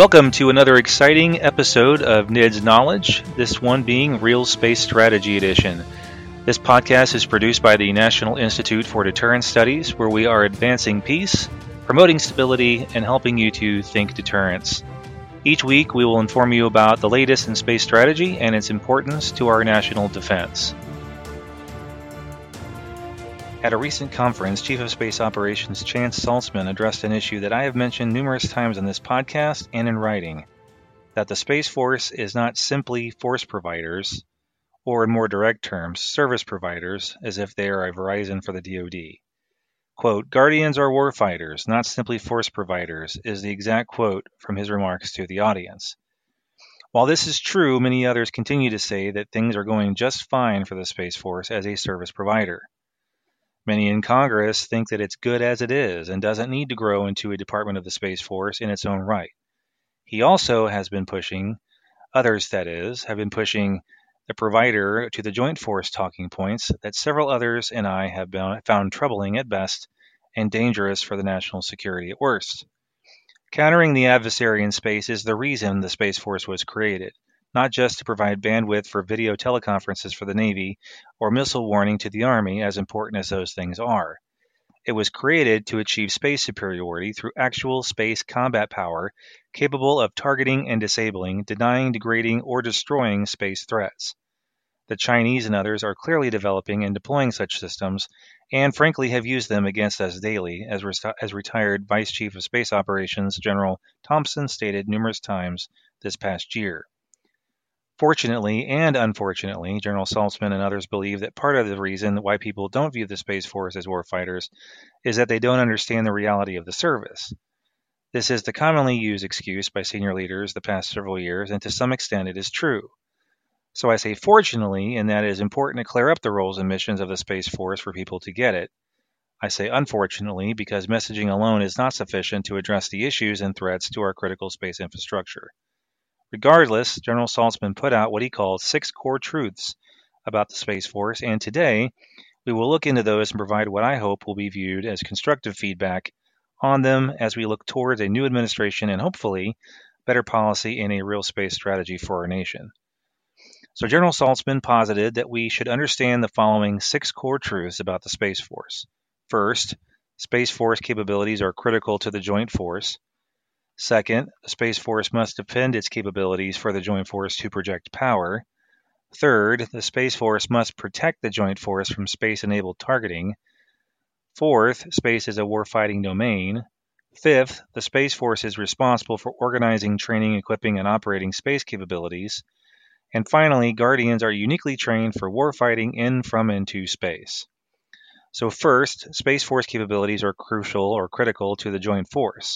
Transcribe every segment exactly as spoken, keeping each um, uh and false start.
Welcome to another exciting episode of N I D's Knowledge, this one being Real Space Strategy Edition. This podcast is produced by the National Institute for Deterrence Studies, where we are advancing peace, promoting stability, and helping you to think deterrence. Each week, we will inform you about the latest in space strategy and its importance to our national defense. At a recent conference, Chief of Space Operations Chance Saltzman addressed an issue that I have mentioned numerous times on this podcast and in writing, that the Space Force is not simply force providers, or in more direct terms, service providers, as if they are a Verizon for the D O D. Quote, "Guardians are warfighters, not simply force providers," is the exact quote from his remarks to the audience. While this is true, many others continue to say that things are going just fine for the Space Force as a service provider. Many in Congress think that it's good as it is and doesn't need to grow into a Department of the Space Force in its own right. He also has been pushing, others that is, have been pushing the provider to the Joint Force talking points that several others and I have been, found troubling at best and dangerous for the national security at worst. Countering the adversary in space is the reason the Space Force was created, not just to provide bandwidth for video teleconferences for the Navy or missile warning to the Army, as important as those things are. It was created to achieve space superiority through actual space combat power capable of targeting and disabling, denying, degrading, or destroying space threats. The Chinese and others are clearly developing and deploying such systems, and frankly have used them against us daily, as, re- as retired Vice Chief of Space Operations General Thompson stated numerous times this past year. Fortunately and unfortunately, General Saltzman and others believe that part of the reason why people don't view the Space Force as warfighters is that they don't understand the reality of the service. This is the commonly used excuse by senior leaders the past several years, and to some extent it is true. So I say fortunately, in that it is important to clear up the roles and missions of the Space Force for people to get it. I say unfortunately because messaging alone is not sufficient to address the issues and threats to our critical space infrastructure. Regardless, General Saltzman put out what he called six core truths about the Space Force, and today we will look into those and provide what I hope will be viewed as constructive feedback on them as we look towards a new administration and hopefully better policy and a real space strategy for our nation. So General Saltzman posited that we should understand the following six core truths about the Space Force. First, Space Force capabilities are critical to the Joint Force. Second, the Space Force must defend its capabilities for the Joint Force to project power. Third, the Space Force must protect the Joint Force from space-enabled targeting. Fourth, space is a warfighting domain. Fifth, the Space Force is responsible for organizing, training, equipping, and operating space capabilities. And finally, Guardians are uniquely trained for warfighting in, from, and to space. So first, Space Force capabilities are crucial or critical to the Joint Force.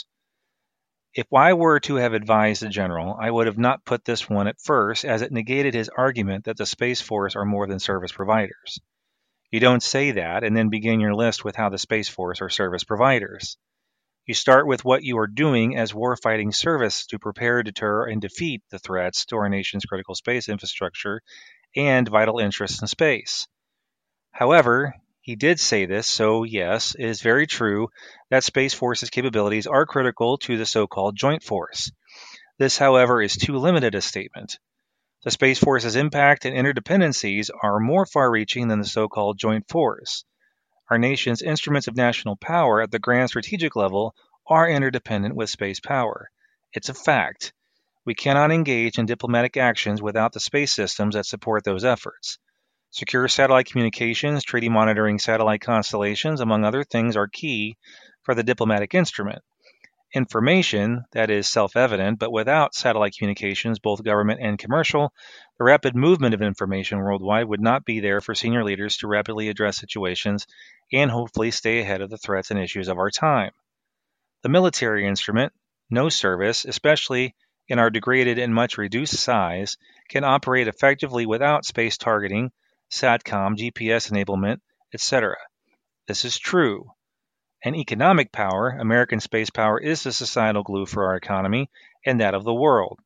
If I were to have advised the general, I would have not put this one at first, as it negated his argument that the Space Force are more than service providers. You don't say that and then begin your list with how the Space Force are service providers. You start with what you are doing as warfighting service to prepare, deter, and defeat the threats to our nation's critical space infrastructure and vital interests in space. However, he did say this, so yes, it is very true that Space Force's capabilities are critical to the so-called Joint Force. This, however, is too limited a statement. The Space Force's impact and interdependencies are more far-reaching than the so-called Joint Force. Our nation's instruments of national power at the grand strategic level are interdependent with space power. It's a fact. We cannot engage in diplomatic actions without the space systems that support those efforts. Secure satellite communications, treaty monitoring satellite constellations, among other things, are key for the diplomatic instrument. Information, that is self-evident, but without satellite communications, both government and commercial, the rapid movement of information worldwide would not be there for senior leaders to rapidly address situations and hopefully stay ahead of the threats and issues of our time. The military instrument, no service, especially in our degraded and much reduced size, can operate effectively without space targeting, SATCOM, G P S enablement, et cetera. This is true. And economic power, American space power, is the societal glue for our economy and that of the world.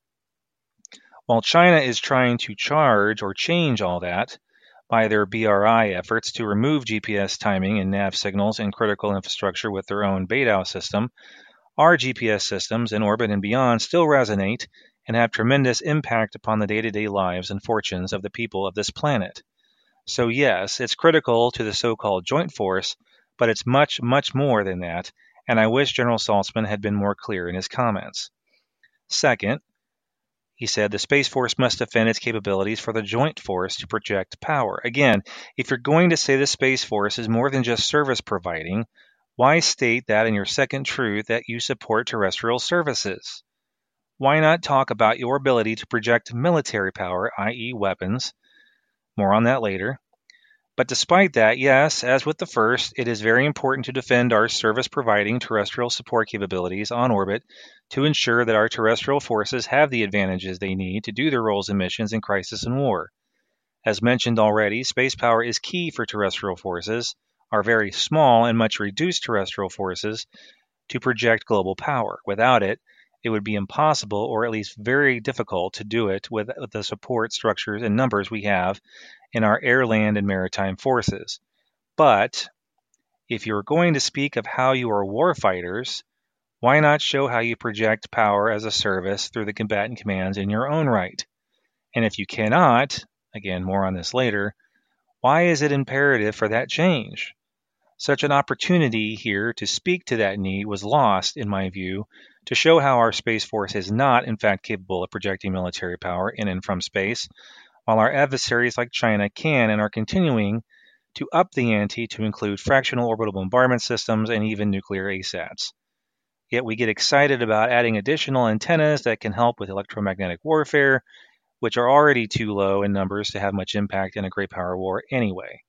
While China is trying to charge or change all that by their B R I efforts to remove G P S timing and nav signals in critical infrastructure with their own Beidou system, Our G P S systems in orbit and beyond still resonate and have tremendous impact upon the day-to-day lives and fortunes of the people of this planet. So yes, it's critical to the so-called joint force, but it's much, much more than that, and I wish General Saltzman had been more clear in his comments. Second, he said the Space Force must defend its capabilities for the joint force to project power. Again, if you're going to say the Space Force is more than just service providing, why state that in your second truth that you support terrestrial services? Why not talk about your ability to project military power, that is weapons? More on that later. But despite that, yes, as with the first, it is very important to defend our service-providing terrestrial support capabilities on orbit to ensure that our terrestrial forces have the advantages they need to do their roles in missions in crisis and war. As mentioned already, space power is key for terrestrial forces, our very small and much reduced terrestrial forces, to project global power. Without it, it would be impossible, or at least very difficult, to do it with the support structures and numbers we have in our air, land, and maritime forces. But if you're going to speak of how you are warfighters, why not show how you project power as a service through the combatant commands in your own right? And if you cannot, again, more on this later, why is it imperative for that change? Such an opportunity here to speak to that need was lost, in my view, to show how our Space Force is not, in fact, capable of projecting military power in and from space, while our adversaries like China can and are continuing to up the ante to include fractional orbital bombardment systems and even nuclear A SATs. Yet we get excited about adding additional antennas that can help with electromagnetic warfare, which are already too low in numbers to have much impact in a great power war anyway.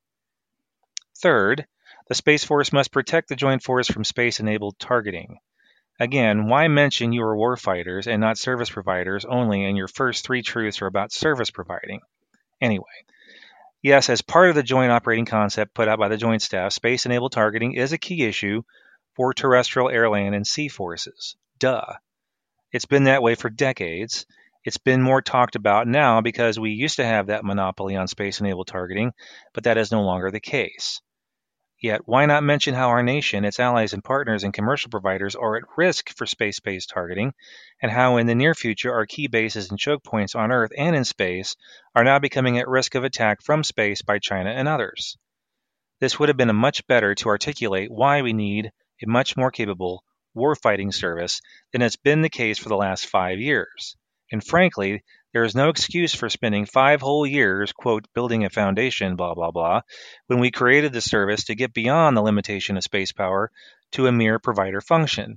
Third, the Space Force must protect the joint force from space-enabled targeting. Again, why mention you are warfighters and not service providers only, and your first three truths are about service providing? Anyway, yes, as part of the joint operating concept put out by the Joint Staff, space-enabled targeting is a key issue for terrestrial, air, land, and sea forces. Duh. It's been that way for decades. It's been more talked about now because we used to have that monopoly on space-enabled targeting, but that is no longer the case. Yet, why not mention how our nation, its allies and partners and commercial providers are at risk for space-based targeting, and how in the near future our key bases and choke points on Earth and in space are now becoming at risk of attack from space by China and others. This would have been a much better to articulate why we need a much more capable warfighting service than has been the case for the last five years. And frankly, there is no excuse for spending five whole years, quote, building a foundation, blah, blah, blah, when we created the service to get beyond the limitation of space power to a mere provider function.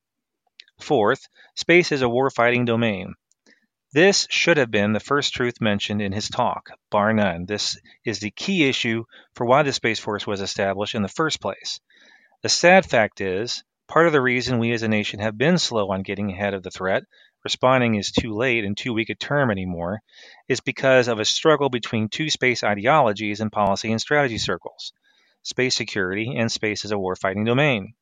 Fourth, space is a warfighting domain. This should have been the first truth mentioned in his talk, bar none. This is the key issue for why the Space Force was established in the first place. The sad fact is, part of the reason we as a nation have been slow on getting ahead of the threat, responding is too late and too weak a term anymore, is because of a struggle between two space ideologies in policy and strategy circles, space security and space as a warfighting domain.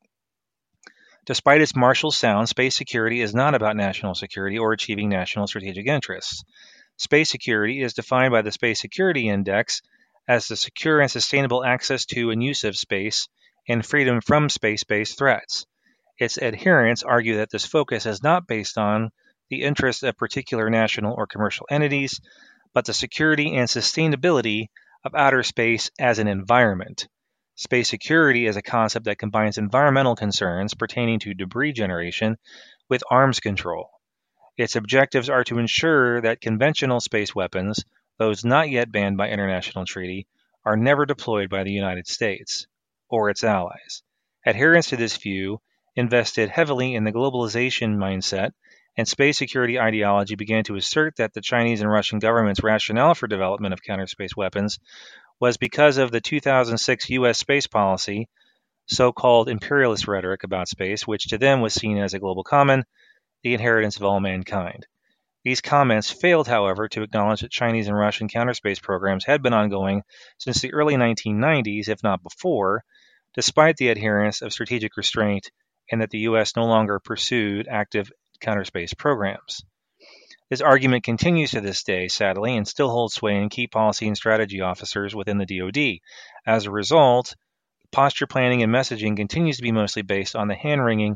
Despite its martial sound, space security is not about national security or achieving national strategic interests. Space security is defined by the Space Security Index as the secure and sustainable access to and use of space and freedom from space-based threats. Its adherents argue that this focus is not based on the interests of particular national or commercial entities, but the security and sustainability of outer space as an environment. Space security is a concept that combines environmental concerns pertaining to debris generation with arms control. Its objectives are to ensure that conventional space weapons, those not yet banned by international treaty, are never deployed by the United States or its allies. Adherents to this view invested heavily in the globalization mindset, and space security ideology began to assert that the Chinese and Russian government's rationale for development of counter-space weapons was because of the two thousand six U S space policy, so-called imperialist rhetoric about space, which to them was seen as a global common, the inheritance of all mankind. These comments failed, however, to acknowledge that Chinese and Russian counter-space programs had been ongoing since the early nineteen nineties, if not before, despite the adherence of strategic restraint, and that the U S no longer pursued active counter-space programs. This argument continues to this day, sadly, and still holds sway in key policy and strategy officers within the D O D. As a result, posture planning and messaging continues to be mostly based on the hand-wringing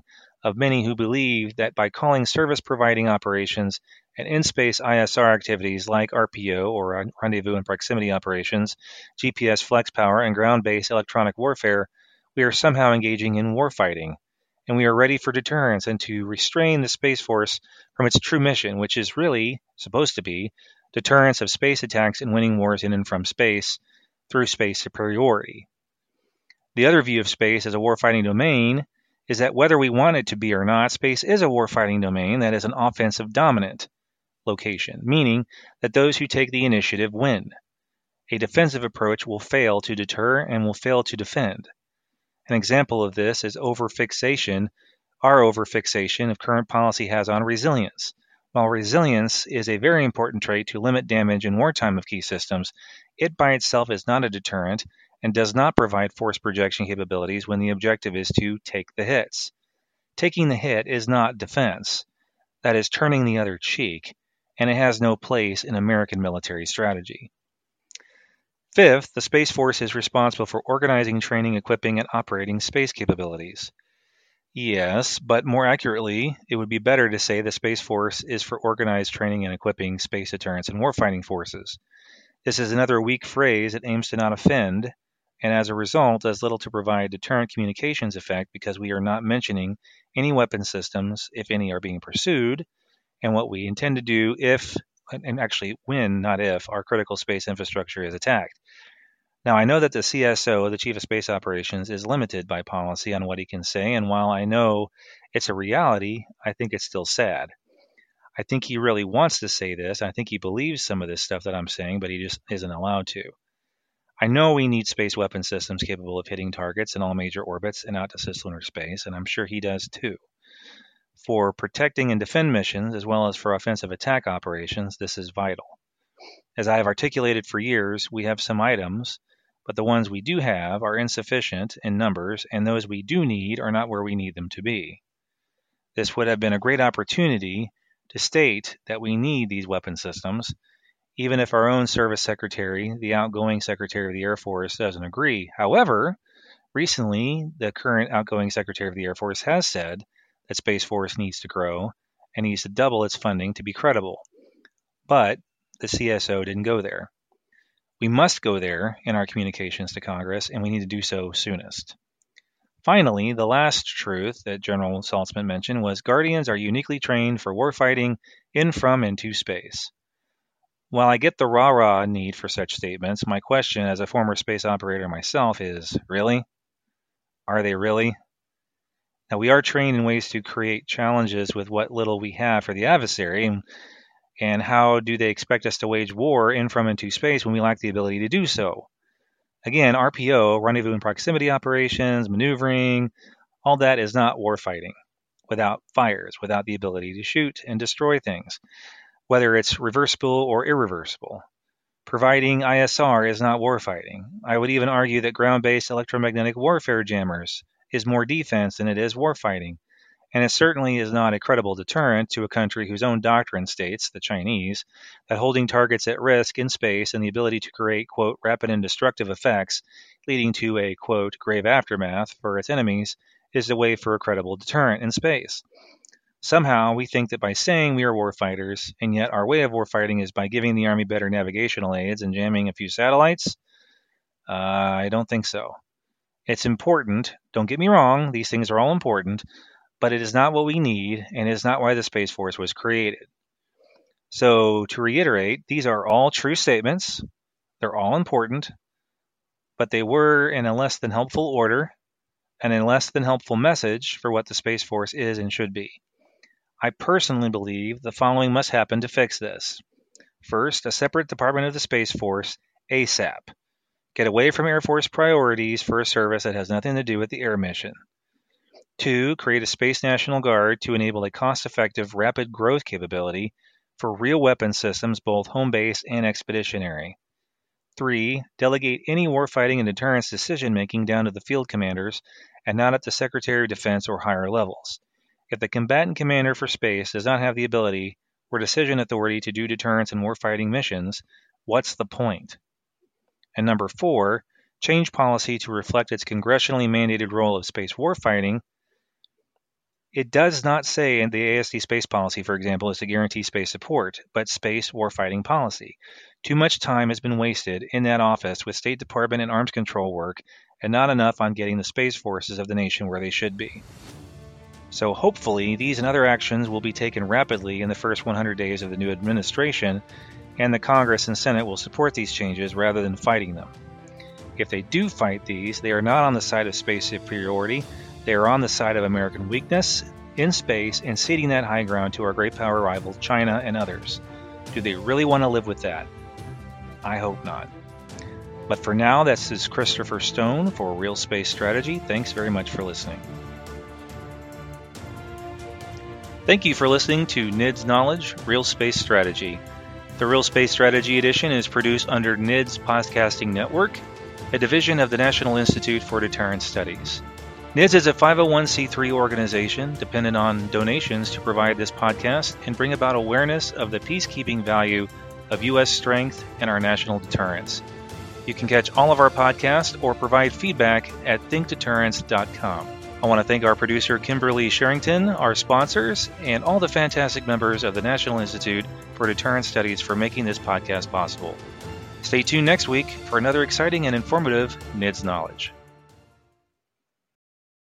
of many who believe that by calling service-providing operations and in-space I S R activities like R P O, or Rendezvous and Proximity Operations, G P S flex power, and ground-based electronic warfare, we are somehow engaging in warfighting, and we are ready for deterrence and to restrain the Space Force from its true mission, which is really supposed to be deterrence of space attacks and winning wars in and from space through space superiority. The other view of space as a warfighting domain is that whether we want it to be or not, space is a warfighting domain that is an offensive dominant location, meaning that those who take the initiative win. A defensive approach will fail to deter and will fail to defend. An example of this is overfixation, our overfixation of current policy has on resilience. While resilience is a very important trait to limit damage in wartime of key systems, it by itself is not a deterrent and does not provide force projection capabilities when the objective is to take the hits. Taking the hit is not defense. That is turning the other cheek, and it has no place in American military strategy. Fifth, the Space Force is responsible for organizing, training, equipping, and operating space capabilities. Yes, but more accurately, it would be better to say the Space Force is for organized training and equipping space deterrence and warfighting forces. This is another weak phrase that aims to not offend, and as a result does little to provide deterrent communications effect because we are not mentioning any weapon systems, if any are being pursued, and what we intend to do if, and actually when, not if, our critical space infrastructure is attacked. Now, I know that the C S O, the Chief of Space Operations, is limited by policy on what he can say, and while I know it's a reality, I think it's still sad. I think he really wants to say this. I think he believes some of this stuff that I'm saying, but he just isn't allowed to. I know we need space weapon systems capable of hitting targets in all major orbits and out to cislunar space, and I'm sure he does too. For protecting and defend missions, as well as for offensive attack operations, this is vital. As I have articulated for years, we have some items, but the ones we do have are insufficient in numbers, and those we do need are not where we need them to be. This would have been a great opportunity to state that we need these weapon systems, even if our own service secretary, the outgoing Secretary of the Air Force, doesn't agree. However, recently, the current outgoing Secretary of the Air Force has said that Space Force needs to grow and needs to double its funding to be credible. But the C S O didn't go there. We must go there in our communications to Congress, and we need to do so soonest. Finally, the last truth that General Saltzman mentioned was Guardians are uniquely trained for warfighting in, from, and to space. While I get the rah-rah need for such statements, my question as a former space operator myself is, really? Are they really? Now, we are trained in ways to create challenges with what little we have for the adversary, and, and how do they expect us to wage war in, from, and to space when we lack the ability to do so? Again, R P O, rendezvous and proximity operations, maneuvering, all that is not warfighting without fires, without the ability to shoot and destroy things, whether it's reversible or irreversible. Providing I S R is not warfighting. I would even argue that ground-based electromagnetic warfare jammers is more defense than it is warfighting, and it certainly is not a credible deterrent to a country whose own doctrine states, the Chinese, that holding targets at risk in space and the ability to create, quote, rapid and destructive effects leading to a, quote, grave aftermath for its enemies is the way for a credible deterrent in space. Somehow, we think that by saying we are warfighters, and yet our way of warfighting is by giving the Army better navigational aids and jamming a few satellites? Uh, I don't think so. It's important, don't get me wrong, these things are all important, but it is not what we need, and it is not why the Space Force was created. So, to reiterate, these are all true statements, they're all important, but they were in a less than helpful order, and a less than helpful message for what the Space Force is and should be. I personally believe the following must happen to fix this. First, a separate Department of the Space Force, ASAP. Get away from Air Force priorities for a service that has nothing to do with the air mission. Two, create a Space National Guard to enable a cost-effective, rapid growth capability for real weapon systems, both home-based and expeditionary. Three, delegate any warfighting and deterrence decision-making down to the field commanders and not at the Secretary of Defense or higher levels. If the combatant commander for space does not have the ability or decision authority to do deterrence and warfighting missions, what's the point? And number four, change policy to reflect its congressionally mandated role of space warfighting It does not say in the A S D space policy, for example, is to guarantee space support, but space warfighting policy. Too much time has been wasted in that office with State Department and arms control work, and not enough on getting the space forces of the nation where they should be. So hopefully these and other actions will be taken rapidly in the first one hundred days of the new administration, and the Congress and Senate will support these changes rather than fighting them. If they do fight these, they are not on the side of space superiority. They are on the side of American weakness in space and ceding that high ground to our great power rival, China and others. Do they really want to live with that? I hope not. But for now, this is Christopher Stone for Real Space Strategy. Thanks very much for listening. Thank you for listening to N I D's Knowledge, Real Space Strategy. The Real Space Strategy edition is produced under N I D's Podcasting Network, a division of the National Institute for Deterrence Studies. N I D S is a five oh one c three organization dependent on donations to provide this podcast and bring about awareness of the peacekeeping value of U S strength and our national deterrence. You can catch all of our podcasts or provide feedback at think deterrence dot com. I want to thank our producer Kimberly Sherrington, our sponsors, and all the fantastic members of the National Institute for Deterrence Studies for making this podcast possible. Stay tuned next week for another exciting and informative N I D S Knowledge.